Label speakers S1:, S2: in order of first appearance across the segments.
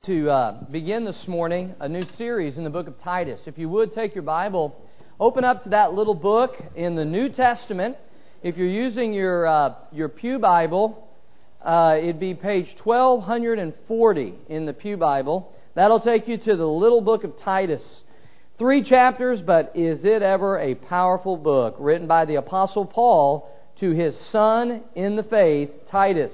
S1: to begin this morning a new series in the book of Titus. If you would, take your Bible, open up to that little book in the New Testament. If you're using your Pew Bible, it'd be page 1240 in the Pew Bible. That'll take you to the little book of Titus. 3 chapters, but is it ever a powerful book, written by the Apostle Paul to his son in the faith, Titus.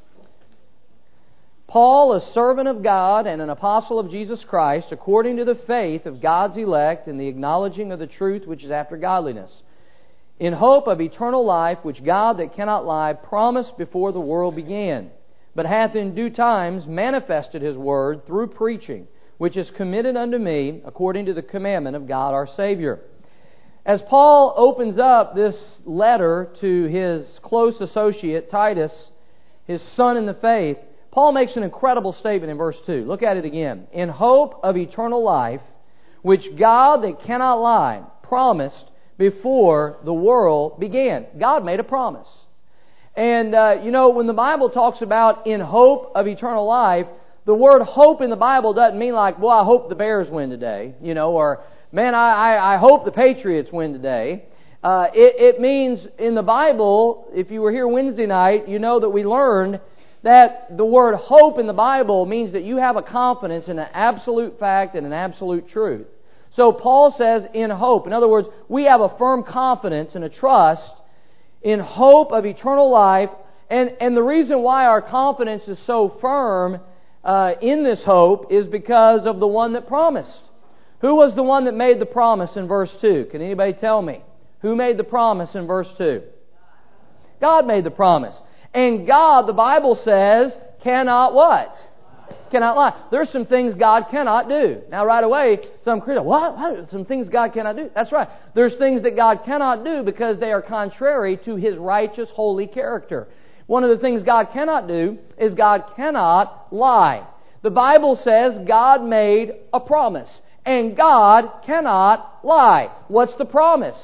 S1: Paul, a servant of God and an apostle of Jesus Christ, according to the faith of God's elect and the acknowledging of the truth which is after godliness, in hope of eternal life, which God that cannot lie promised before the world began, but hath in due times manifested His word through preaching, which is committed unto me according to the commandment of God our Savior. As Paul opens up this letter to his close associate Titus, his son in the faith, Paul makes an incredible statement in verse 2. Look at it again. In hope of eternal life, which God that cannot lie promised before the world began. God made a promise. And, when the Bible talks about in hope of eternal life, the word hope in the Bible doesn't mean like, well, I hope the Bears win today, or, man, I hope the Patriots win today. It means in the Bible, if you were here Wednesday night, you know that we learned that the word hope in the Bible means that you have a confidence in an absolute fact and an absolute truth. So Paul says in hope. In other words, we have a firm confidence and a trust in hope of eternal life. And the reason why our confidence is so firm in this hope is because of the one that promised. Who was the one that made the promise in verse 2? Can anybody tell me? Who made the promise in verse 2? God made the promise. And God, the Bible says, cannot what? Cannot lie. There's some things God cannot do. Now right away, some Christians, what? Some things God cannot do? That's right. There's things that God cannot do because they are contrary to His righteous, holy character. One of the things God cannot do is God cannot lie. The Bible says God made a promise. And God cannot lie. What's the promise?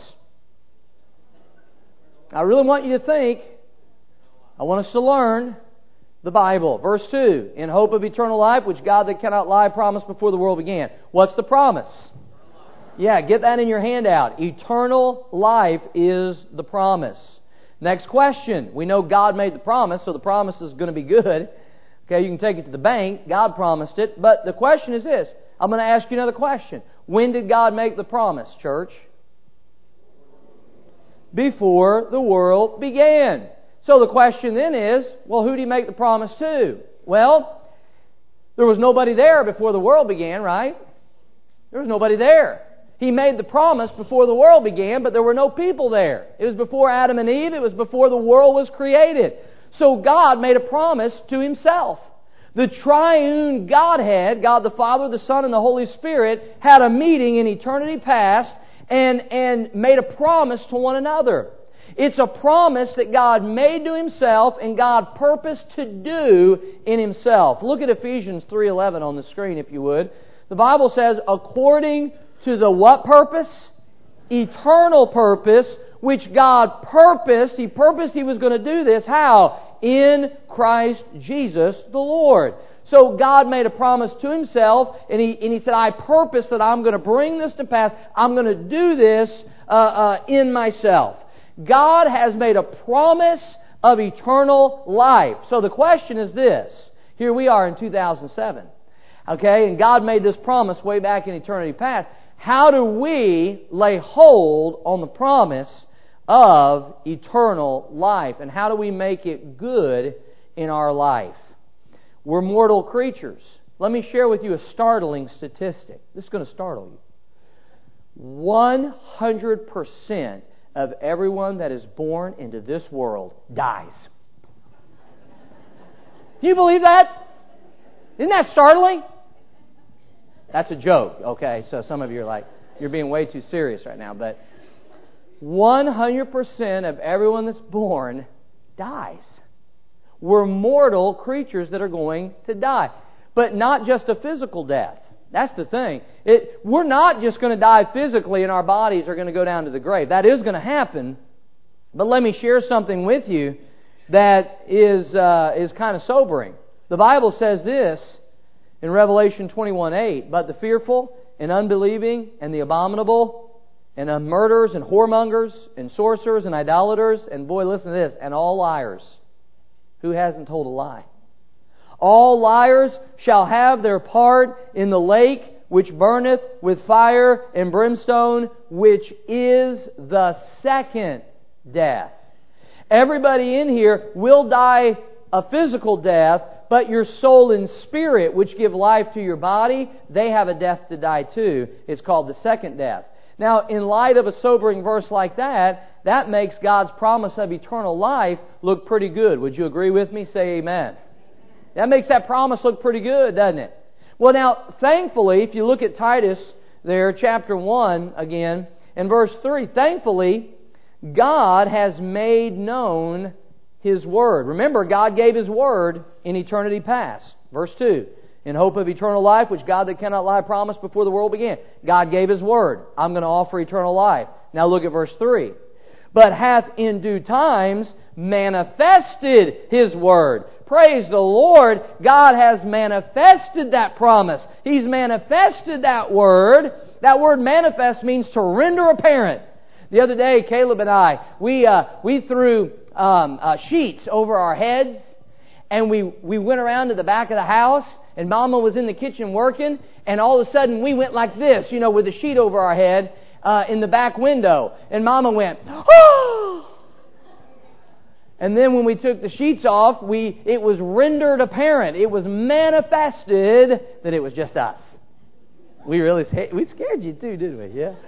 S1: I really want you to think. I want us to learn the Bible. Verse 2, in hope of eternal life, which God that cannot lie promised before the world began. What's the promise? Yeah, get that in your handout. Eternal life is the promise. Next question. We know God made the promise, so the promise is going to be good. Okay, you can take it to the bank. God promised it. But the question is this. I'm going to ask you another question. When did God make the promise, church? Before the world began. So the question then is, well, who did He make the promise to? Well, there was nobody there before the world began, right? There was nobody there. He made the promise before the world began, but there were no people there. It was before Adam and Eve. It was before the world was created. So God made a promise to Himself. The triune Godhead, God the Father, the Son, and the Holy Spirit, had a meeting in eternity past and made a promise to one another. It's a promise that God made to Himself and God purposed to do in Himself. Look at Ephesians 3:11 on the screen if you would. The Bible says, according to the what purpose? Eternal purpose, which God purposed. He purposed He was going to do this. How? In Christ Jesus the Lord. So God made a promise to Himself and He said, I purpose that I'm going to bring this to pass. I'm going to do this in myself. God has made a promise of eternal life. So the question is this. Here we are in 2007. Okay, and God made this promise way back in eternity past. How do we lay hold on the promise of eternal life? And how do we make it good in our life? We're mortal creatures. Let me share with you a startling statistic. This is going to startle you. 100% of everyone that is born into this world dies. Can you believe that? Isn't that startling? That's a joke, okay? So some of you are like, you're being way too serious right now. But 100% of everyone that's born dies. We're mortal creatures that are going to die. But not just a physical death. That's the thing. We're not just going to die physically and our bodies are going to go down to the grave. That is going to happen. But let me share something with you that is kind of sobering. The Bible says this, In Revelation 21:8, but the fearful and unbelieving and the abominable and murderers and whoremongers and sorcerers and idolaters and, boy, listen to this, and all liars. Who hasn't told a lie? All liars shall have their part in the lake which burneth with fire and brimstone, which is the second death. Everybody in here will die a physical death, but your soul and spirit, which give life to your body, they have a death to die too. It's called the second death. Now, in light of a sobering verse like that, that makes God's promise of eternal life look pretty good. Would you agree with me? Say amen. That makes that promise look pretty good, doesn't it? Well, now, thankfully, if you look at Titus there, chapter 1 again, and verse 3, thankfully, God has made known His Word. Remember, God gave His Word in eternity past. Verse 2, in hope of eternal life, which God that cannot lie promised before the world began. God gave His Word. I'm going to offer eternal life. Now look at verse 3. But hath in due times manifested His Word. Praise the Lord, God has manifested that promise. He's manifested that Word. That word manifest means to render apparent. The other day, Caleb and I, we threw sheets over our heads, and we went around to the back of the house, and Mama was in the kitchen working, and all of a sudden we went like this, with the sheet over our head in the back window. And Mama went, "Oh!" And then when we took the sheets off, it was rendered apparent. It was manifested that it was just us. We scared you too, didn't we? Yeah.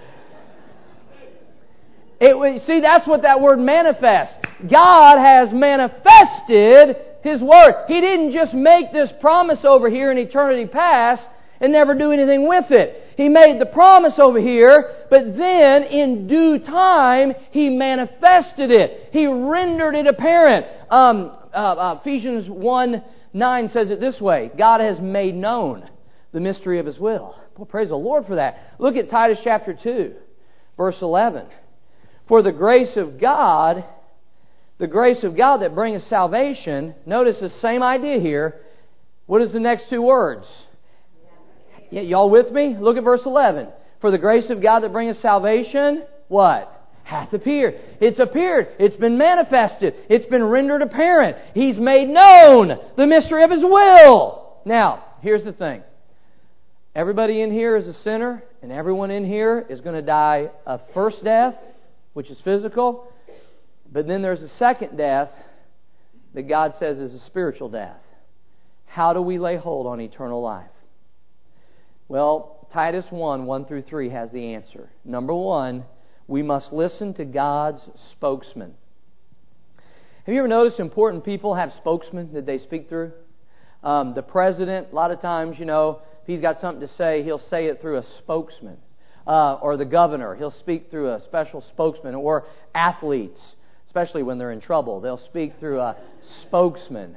S1: See, that's what that word manifest. God has manifested His Word. He didn't just make this promise over here in eternity past and never do anything with it. He made the promise over here, but then in due time, He manifested it. He rendered it apparent. Ephesians 1:9 says it this way, God has made known the mystery of His will. Well, praise the Lord for that. Look at Titus chapter 2, verse 11. For the grace of God that bringeth salvation, notice the same idea here. What is the next two words? Yeah, y'all with me? Look at verse 11. For the grace of God that bringeth salvation, what? Hath appeared. It's appeared. It's been manifested. It's been rendered apparent. He's made known the mystery of His will. Now, here's the thing. Everybody in here is a sinner, and everyone in here is going to die a first death, which is physical. But then there's a second death that God says is a spiritual death. How do we lay hold on eternal life? Well, Titus 1:1-3 has the answer. Number one, we must listen to God's spokesman. Have you ever noticed important people have spokesmen that they speak through? The president, a lot of times, if he's got something to say, he'll say it through a spokesman. Or the governor, he'll speak through a special spokesman. Or athletes, especially when they're in trouble, they'll speak through a spokesman.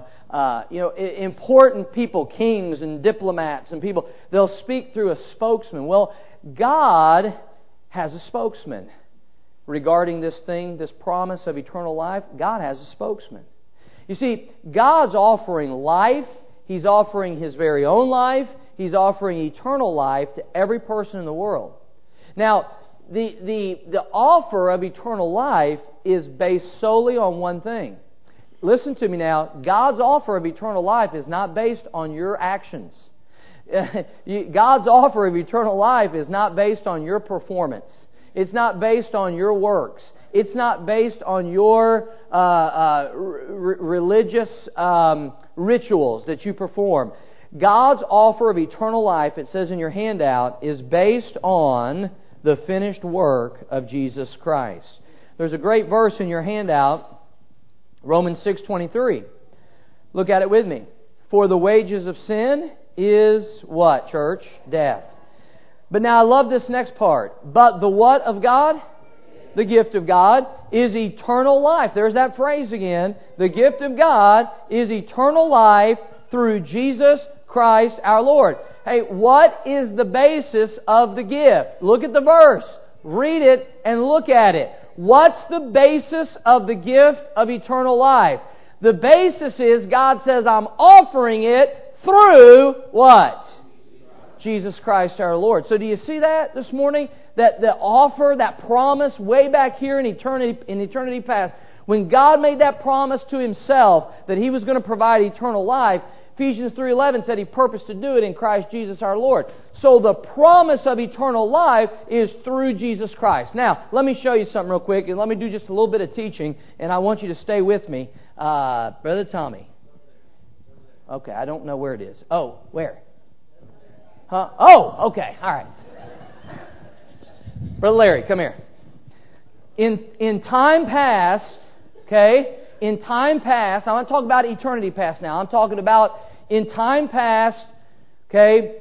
S1: Important people, kings and diplomats and people, they'll speak through a spokesman. Well, God has a spokesman regarding this thing, this promise of eternal life. God has a spokesman. You see, God's offering life. He's offering His very own life. He's offering eternal life to every person in the world. Now, the offer of eternal life is based solely on one thing. Listen to me now. God's offer of eternal life is not based on your actions. God's offer of eternal life is not based on your performance. It's not based on your works. It's not based on your religious rituals that you perform. God's offer of eternal life, it says in your handout, is based on the finished work of Jesus Christ. There's a great verse in your handout, Romans 6:23. Look at it with me. For the wages of sin is what, church? Death. But now I love this next part. But the what of God? The gift of God is eternal life. There's that phrase again. The gift of God is eternal life through Jesus Christ our Lord. Hey, what is the basis of the gift? Look at the verse. Read it and look at it. What's the basis of the gift of eternal life? The basis is God says, I'm offering it through what? Jesus Christ our Lord. So do you see that this morning? That the offer, that promise way back here in eternity past, when God made that promise to Himself that He was going to provide eternal life, Ephesians 3:11 said He purposed to do it in Christ Jesus our Lord. So the promise of eternal life is through Jesus Christ. Now, let me show you something real quick, and let me do just a little bit of teaching, and I want you to stay with me. Brother Tommy. Okay, I don't know where it is. Oh, where? Huh? Oh, okay, all right. Brother Larry, come here. In time past, okay, in time past, I want to talk about eternity past now. I'm talking about in time past, okay,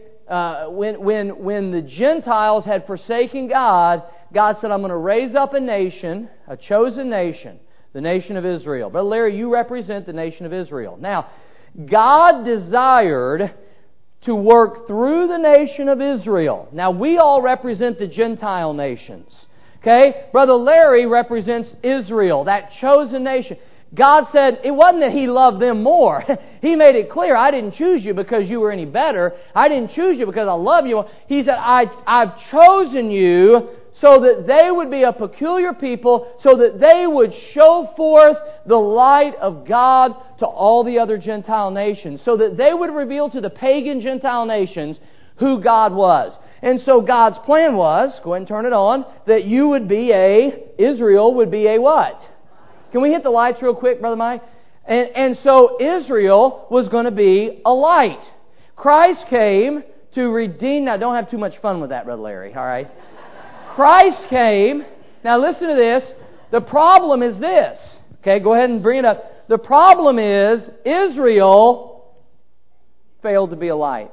S1: when the Gentiles had forsaken God, God said, I'm going to raise up a nation, a chosen nation, the nation of Israel. Brother Larry, you represent the nation of Israel. Now, God desired to work through the nation of Israel. Now, we all represent the Gentile nations. Okay? Brother Larry represents Israel, that chosen nation. God said it wasn't that He loved them more. He made it clear, I didn't choose you because you were any better. I didn't choose you because I love you. He said, I've chosen you so that they would be a peculiar people, so that they would show forth the light of God to all the other Gentile nations, so that they would reveal to the pagan Gentile nations who God was. And so God's plan was, go ahead and turn it on, that you would be Israel would be a what? Can we hit the lights real quick, Brother Mike? And so Israel was going to be a light. Christ came to redeem... Now, don't have too much fun with that, Brother Larry, all right? Christ came... Now, listen to this. The problem is this. Okay, go ahead and bring it up. The problem is Israel failed to be a light.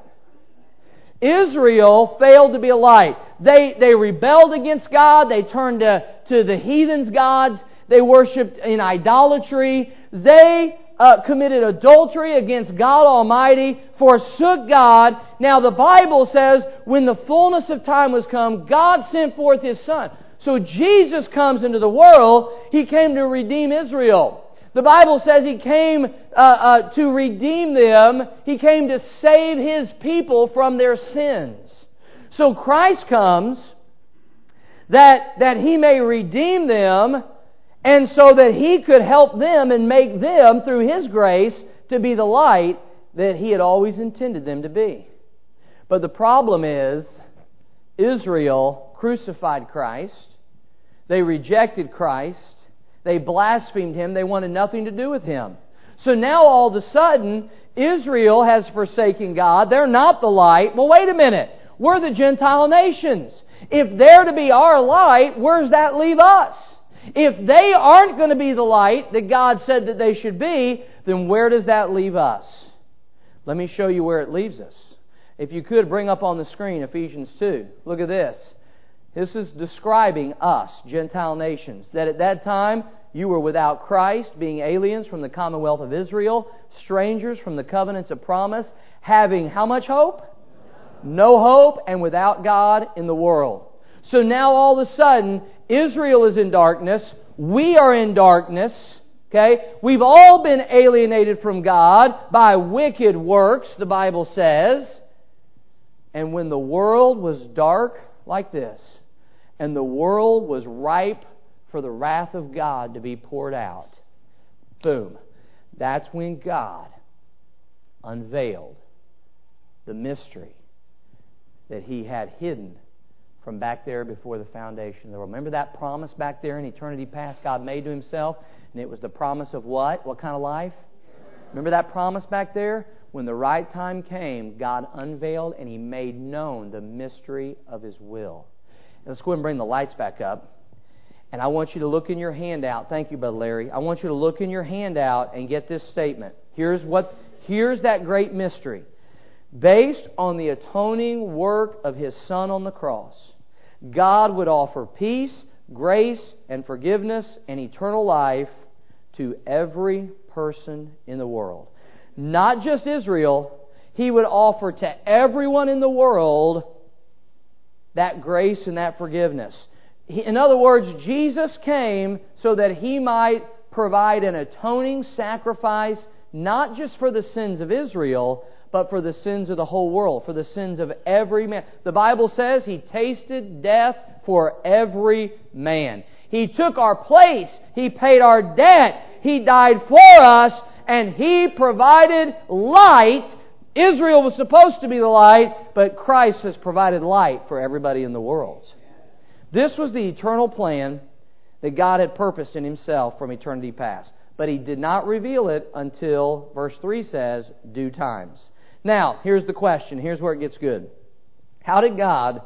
S1: Israel failed to be a light. They rebelled against God. They turned to the heathens' gods. They worshipped in idolatry. They committed adultery against God Almighty, forsook God. Now the Bible says, when the fullness of time was come, God sent forth His Son. So Jesus comes into the world. He came to redeem Israel. The Bible says He came to redeem them. He came to save His people from their sins. So Christ comes that He may redeem them, and so that He could help them and make them, through His grace, to be the light that He had always intended them to be. But the problem is, Israel crucified Christ. They rejected Christ. They blasphemed Him. They wanted nothing to do with Him. So now all of a sudden, Israel has forsaken God. They're not the light. Well, wait a minute. We're the Gentile nations. If they're to be our light, where does that leave us? If they aren't going to be the light that God said that they should be, then where does that leave us? Let me show you where it leaves us. If you could, bring up on the screen Ephesians 2. Look at this. This is describing us, Gentile nations, that at that time you were without Christ, being aliens from the commonwealth of Israel, strangers from the covenants of promise, having how much hope? No hope, and without God in the world. So now all of a sudden, Israel is in darkness. We are in darkness. Okay? We've all been alienated from God by wicked works, the Bible says. And when the world was dark like this, and the world was ripe for the wrath of God to be poured out, boom, that's when God unveiled the mystery that He had hidden from back there before the foundation of the world. Remember that promise back there in eternity past God made to Himself? And it was the promise of what? What kind of life? Remember that promise back there? When the right time came, God unveiled and He made known the mystery of His will. And let's go ahead and bring the lights back up. And I want you to look in your handout. Thank you, Brother Larry. I want you to look in your handout and get this statement. Here's that great mystery. Based on the atoning work of His Son on the cross, God would offer peace, grace, and forgiveness and eternal life to every person in the world. Not just Israel. He would offer to everyone in the world that grace and that forgiveness. In other words, Jesus came so that He might provide an atoning sacrifice, not just for the sins of Israel, but for the sins of the whole world, for the sins of every man. The Bible says He tasted death for every man. He took our place. He paid our debt. He died for us, and He provided light. Israel was supposed to be the light, but Christ has provided light for everybody in the world. This was the eternal plan that God had purposed in Himself from eternity past. But He did not reveal it until, verse 3 says, due times. Now, here's the question. Here's where it gets good. How did God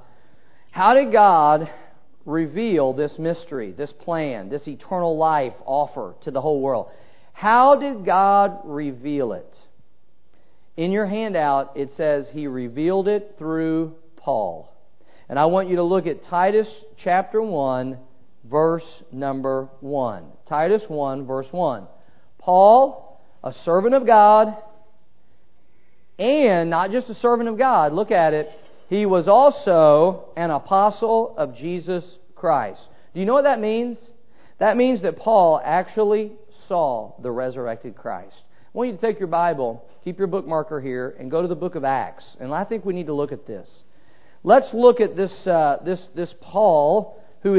S1: reveal this mystery, this plan, this eternal life offer to the whole world? How did God reveal it? In your handout, it says He revealed it through Paul. And I want you to look at Titus chapter 1, verse number 1. Titus 1, verse 1. Paul, a servant of God, and not just a servant of God, look at it, he was also an apostle of Jesus Christ. Do you know what that means? That means that Paul actually saw the resurrected Christ. I want you to take your Bible, keep your bookmarker here, and go to the book of Acts. And I think we need to look at this. Let's look at this Paul, who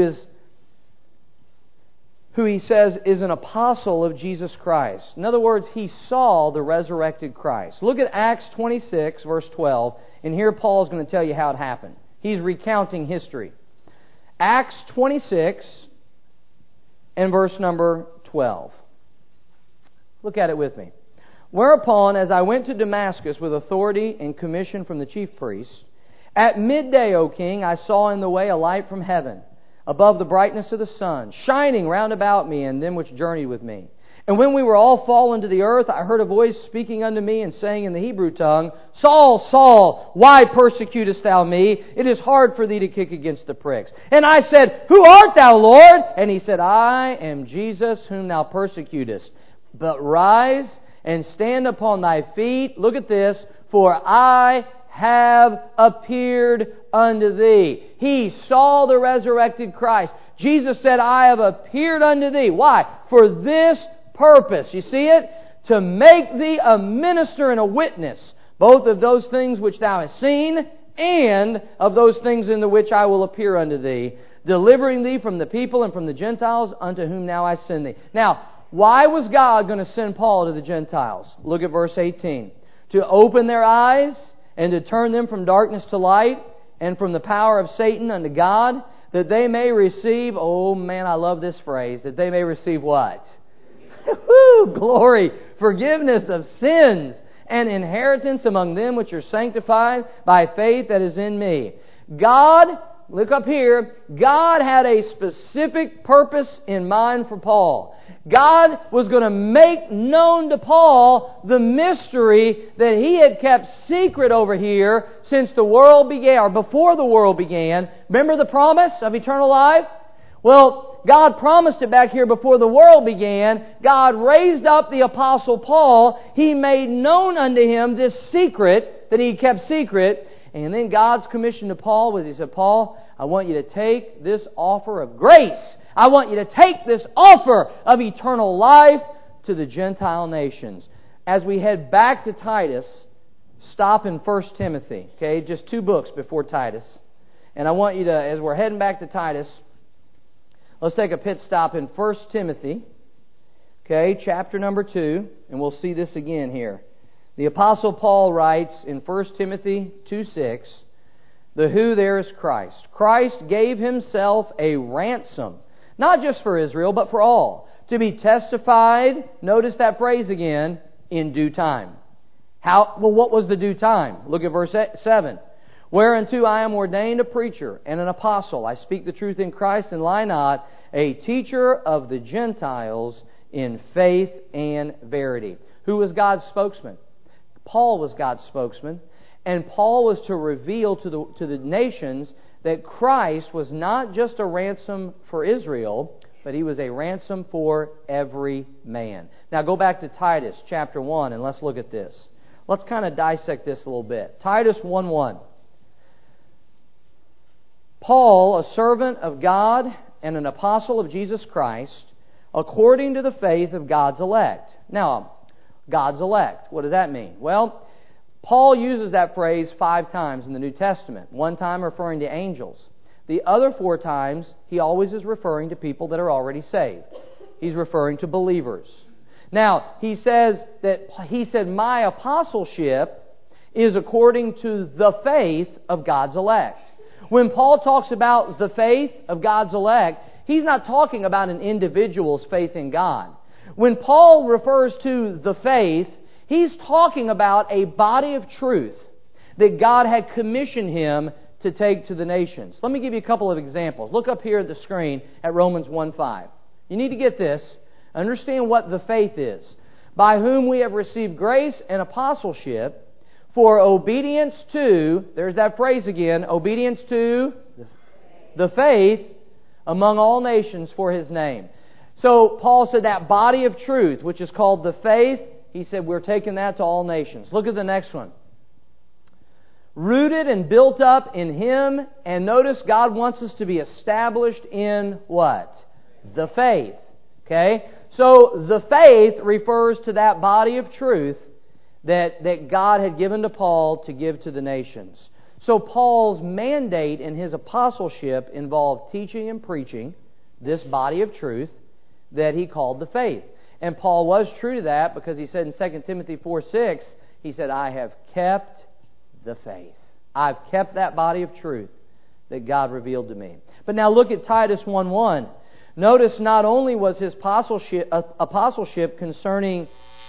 S1: he says is an apostle of Jesus Christ. In other words, he saw the resurrected Christ. Look at Acts 26, verse 12, and here Paul is going to tell you how it happened. He's recounting history. Acts 26 and verse number 12. Look at it with me. Whereupon, as I went to Damascus with authority and commission from the chief priests, at midday, O king, I saw in the way a light from heaven, above the brightness of the sun, shining round about me and them which journeyed with me. And when we were all fallen to the earth, I heard a voice speaking unto me and saying in the Hebrew tongue, Saul, Saul, why persecutest thou me? It is hard for thee to kick against the pricks. And I said, Who art thou, Lord? And He said, I am Jesus whom thou persecutest. But rise and stand upon thy feet. Look at this. For I have appeared unto thee. He saw the resurrected Christ. Jesus said, I have appeared unto thee. Why? For this purpose. You see it? To make thee a minister and a witness, both of those things which thou hast seen, and of those things in the which I will appear unto thee, delivering thee from the people and from the Gentiles, unto whom now I send thee. Now, why was God going to send Paul to the Gentiles? Look at verse 18. To open their eyes and to turn them from darkness to light and from the power of Satan unto God, that they may receive, oh man, I love this phrase, that they may receive what? Glory, forgiveness of sins, and inheritance among them which are sanctified by faith that is in me. God, look up here, God had a specific purpose in mind for Paul. God was going to make known to Paul the mystery that he had kept secret over here since the world began, or before the world began. Remember the promise of eternal life? Well, God promised it back here before the world began. God raised up the Apostle Paul. He made known unto him this secret that he kept secret. And then God's commission to Paul was, He said, Paul, I want you to take this offer of grace. I want you to take this offer of eternal life to the Gentile nations. As we head back to Titus, stop in 1 Timothy. Okay, just 2 books before Titus. And I want you to, as we're heading back to Titus, let's take a pit stop in 1 Timothy. Okay, chapter number 2. And we'll see this again here. The Apostle Paul writes in 1 Timothy 2:6, the who there is Christ. Christ gave Himself a ransom, not just for Israel, but for all, to be testified, notice that phrase again, in due time. How? Well, what was the due time? Look at verse 7. Whereunto I am ordained a preacher and an apostle. I speak the truth in Christ and lie not, a teacher of the Gentiles in faith and verity. Who was God's spokesman? Paul was God's spokesman. And Paul was to reveal to the nations that Christ was not just a ransom for Israel, but He was a ransom for every man. Now go back to Titus chapter 1 and let's look at this. Let's kind of dissect this a little bit. Titus 1:1. Paul, a servant of God and an apostle of Jesus Christ, according to the faith of God's elect. Now, God's elect, what does that mean? Well, Paul uses that phrase 5 times in the New Testament, one time referring to angels. The other 4 times, he always is referring to people that are already saved. He's referring to believers. Now, he said, my apostleship is according to the faith of God's elect. When Paul talks about the faith of God's elect, he's not talking about an individual's faith in God. When Paul refers to the faith, he's talking about a body of truth that God had commissioned him to take to the nations. Let me give you a couple of examples. Look up here at the screen at Romans 1:5. You need to get this. Understand what the faith is. By whom we have received grace and apostleship for obedience to, there's that phrase again, obedience to the faith among all nations for His name. So Paul said that body of truth, which is called the faith, he said we're taking that to all nations. Look at the next one. Rooted and built up in Him, and notice God wants us to be established in what? The faith. Okay? So the faith refers to that body of truth that God had given to Paul to give to the nations. So Paul's mandate in his apostleship involved teaching and preaching this body of truth that he called the faith. And Paul was true to that because he said in 2 Timothy 4:6, he said, I have kept the faith. I've kept that body of truth that God revealed to me. But now look at Titus 1:1. Notice not only was his apostleship concerning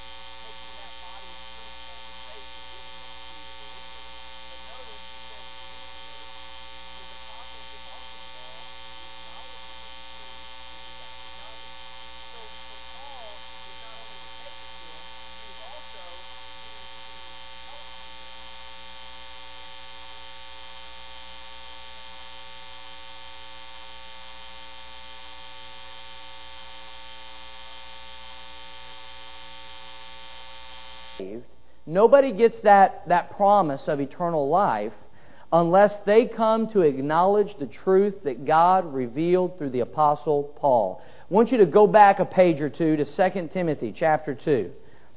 S1: nobody gets that promise of eternal life unless they come to acknowledge the truth that God revealed through the Apostle Paul. I want you to go back a page or two to 2 Timothy chapter 2.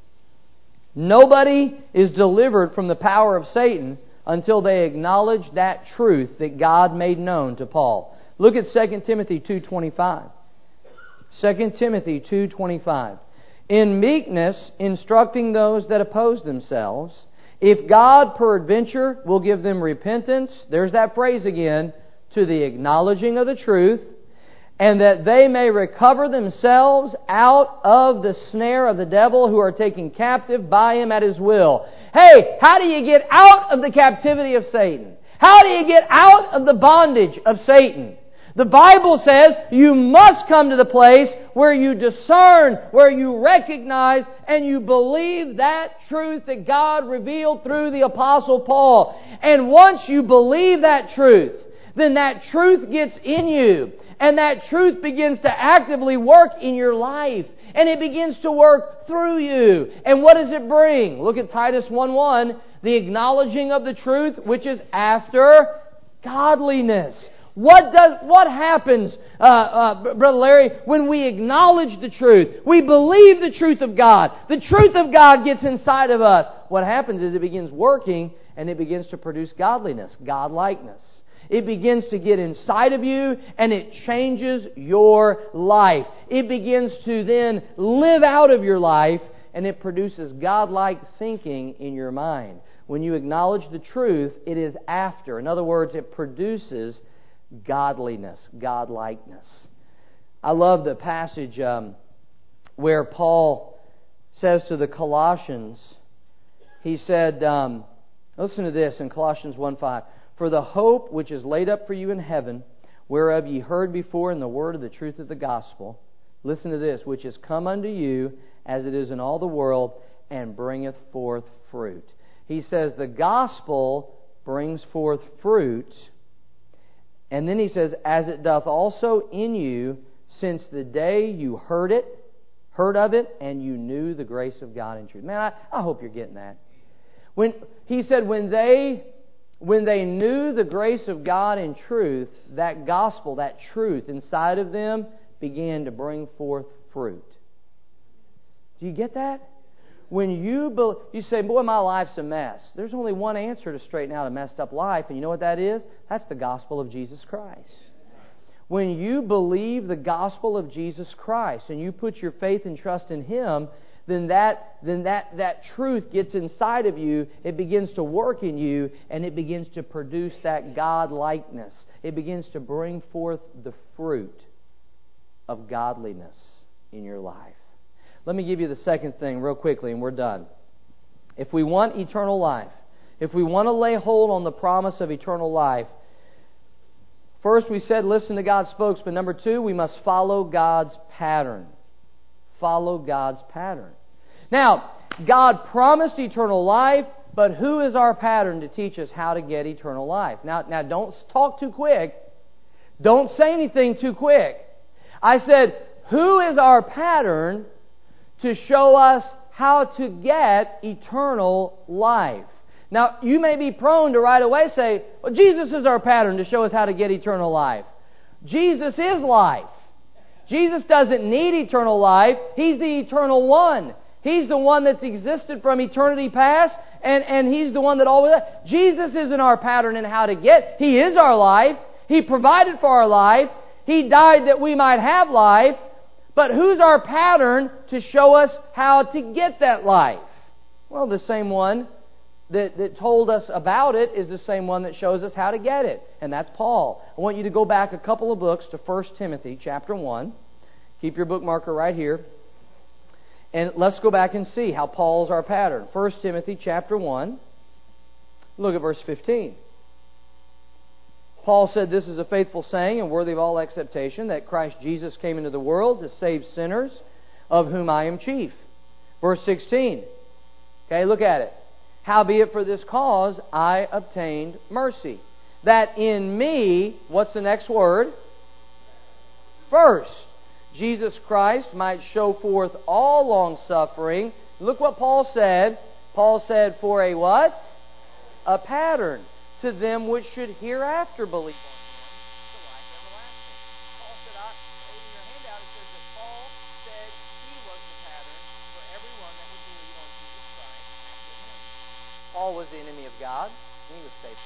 S1: Nobody is delivered from the power of Satan until they acknowledge that truth that God made known to Paul. Look at 2 Timothy 2:25. 2 Timothy 2:25. In meekness, instructing those that oppose themselves, if God peradventure will give them repentance, there's that phrase again, to the acknowledging of the truth, and that they may recover themselves out of the snare of the devil who are taken captive by him at his will. Hey, how do you get out of the captivity of Satan? How do you get out of the bondage of Satan? The Bible says you must come to the place where you discern, where you recognize, and you believe that truth that God revealed through the Apostle Paul. And once you believe that truth, then that truth gets in you. And that truth begins to actively work in your life. And it begins to work through you. And what does it bring? Look at Titus 1:1. The acknowledging of the truth, which is after godliness. What happens, Brother Larry, when we acknowledge the truth? We believe the truth of God. The truth of God gets inside of us. What happens is it begins working and it begins to produce godliness, godlikeness. It begins to get inside of you and it changes your life. It begins to then live out of your life and it produces godlike thinking in your mind. When you acknowledge the truth, it is after. In other words, it produces godliness, godlikeness. I love the passage where Paul says to the Colossians, he said, listen to this in Colossians 1:5, for the hope which is laid up for you in heaven, whereof ye heard before in the word of the truth of the gospel, listen to this, which is come unto you as it is in all the world, and bringeth forth fruit. He says the gospel brings forth fruit. And then he says, as it doth also in you, since the day you heard of it, and you knew the grace of God in truth. Man, I hope you're getting that. He said, when they knew the grace of God in truth, that gospel, that truth inside of them began to bring forth fruit. Do you get that? When you say, boy, my life's a mess. There's only one answer to straighten out a messed up life, and you know what that is? That's the gospel of Jesus Christ. When you believe the gospel of Jesus Christ and you put your faith and trust in Him, then that truth gets inside of you. It begins to work in you, and it begins to produce that God-likeness. It begins to bring forth the fruit of godliness in your life. Let me give you the second thing real quickly, and we're done. If we want eternal life, if we want to lay hold on the promise of eternal life, first we said listen to God's spokesman. Number two, we must follow God's pattern. Follow God's pattern. Now, God promised eternal life, but who is our pattern to teach us how to get eternal life? Now don't talk too quick. Don't say anything too quick. I said, who is our pattern to show us how to get eternal life? Now, you may be prone to right away say, well, Jesus is our pattern to show us how to get eternal life. Jesus is life. Jesus doesn't need eternal life. He's the eternal one. He's the one that's existed from eternity past, and He's the one that always... Jesus isn't our pattern in how to get. He is our life. He provided for our life. He died that we might have life. But who's our pattern to show us how to get that life? Well, the same one that told us about it is the same one that shows us how to get it. And that's Paul. I want you to go back a couple of books to 1 Timothy chapter 1. Keep your bookmarker right here. And let's go back and see how Paul's our pattern. 1 Timothy chapter 1. Look at verse 15. Paul said, this is a faithful saying and worthy of all acceptation, that Christ Jesus came into the world to save sinners, of whom I am chief. Verse 16. Okay, look at it. Howbeit for this cause I obtained mercy, that in me, what's the next word? First, Jesus Christ might show forth all long-suffering. Look what Paul said. Paul said, for a what? A pattern to them which should hereafter believe on Him to life everlasting. Paul said, in your handout it says that Paul said he was the pattern for everyone that would believe on Jesus Christ after Him. Paul was the enemy of God, and he was saved.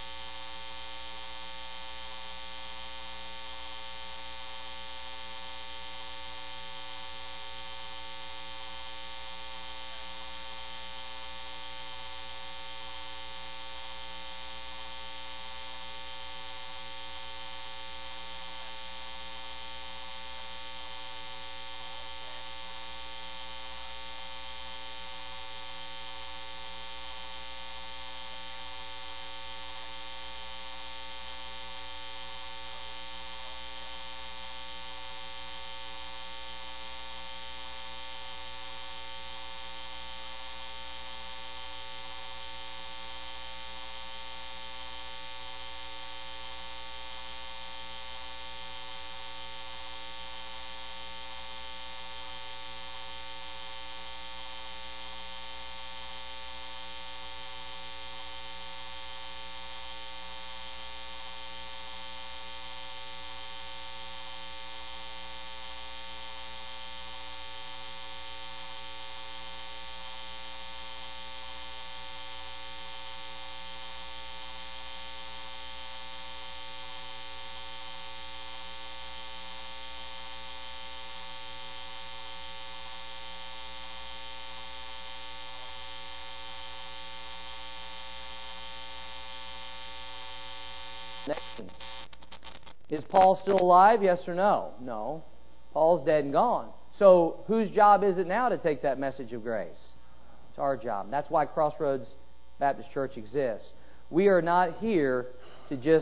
S1: Next. Is Paul still alive? Yes or no? No. Paul's dead and gone. So whose job is it now to take that message of grace? It's our job. That's why Crossroads Baptist Church exists. We are not here to just,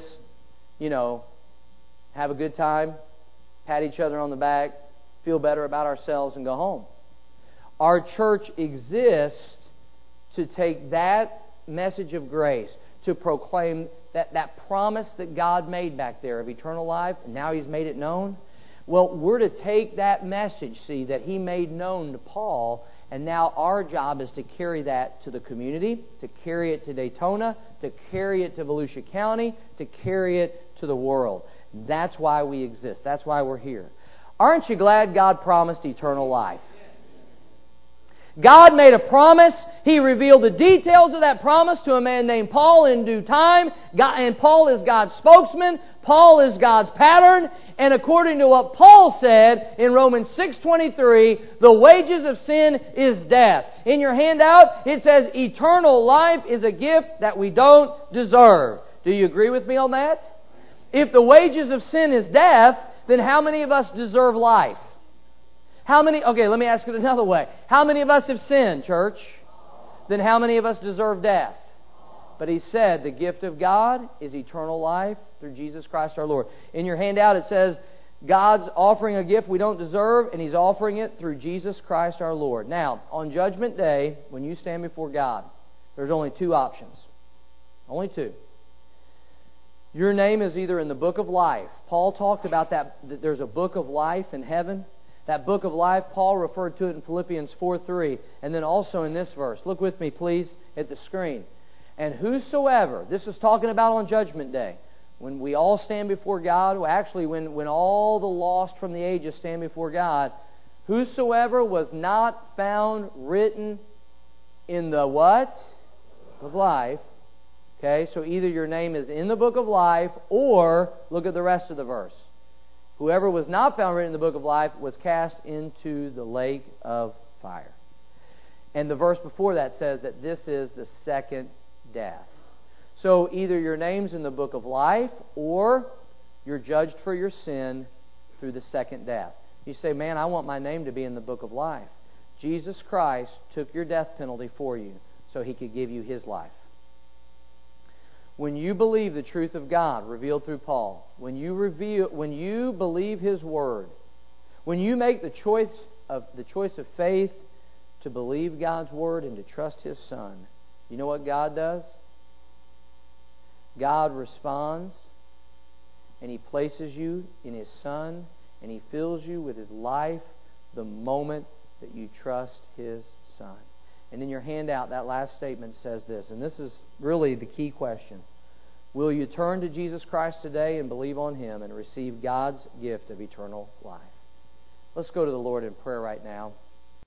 S1: have a good time, pat each other on the back, feel better about ourselves, and go home. Our church exists to take that message of grace, to proclaim that promise that God made back there of eternal life, and now He's made it known. Well, we're to take that message, that He made known to Paul, and now our job is to carry that to the community, to carry it to Daytona, to carry it to Volusia County, to carry it to the world. That's why we exist. That's why we're here. Aren't you glad God promised eternal life? God made a promise. He revealed the details of that promise to a man named Paul in due time. And Paul is God's spokesman. Paul is God's pattern. And according to what Paul said in Romans 6:23, the wages of sin is death. In your handout, it says eternal life is a gift that we don't deserve. Do you agree with me on that? If the wages of sin is death, then how many of us deserve life? Okay, let me ask it another way. How many of us have sinned, church? Then how many of us deserve death? But He said the gift of God is eternal life through Jesus Christ our Lord. In your handout it says God's offering a gift we don't deserve, and He's offering it through Jesus Christ our Lord. Now, on Judgment Day, when you stand before God, there's only two options. Only two. Your name is either in the book of life. Paul talked about that there's a book of life in heaven. That book of life, Paul referred to it in Philippians 4:3, and then also in this verse. Look with me, please, at the screen. And whosoever, this is talking about on Judgment Day, when we all stand before God, well, actually when all the lost from the ages stand before God, whosoever was not found written in the what? Of life. Okay, so either your name is in the book of life, or, look at the rest of the verse. Whoever was not found written in the book of life was cast into the lake of fire. And the verse before that says that this is the second death. So either your name's in the book of life, or you're judged for your sin through the second death. You say, man, I want my name to be in the book of life. Jesus Christ took your death penalty for you so He could give you His life. When you believe the truth of God revealed through Paul, when you believe His Word, when you make the choice of faith to believe God's Word and to trust His Son, you know what God does? God responds, and He places you in His Son, and He fills you with His life the moment that you trust His Son. And in your handout, that last statement says this, and this is really the key question. Will you turn to Jesus Christ today and believe on Him and receive God's gift of eternal life? Let's go to the Lord in prayer right now.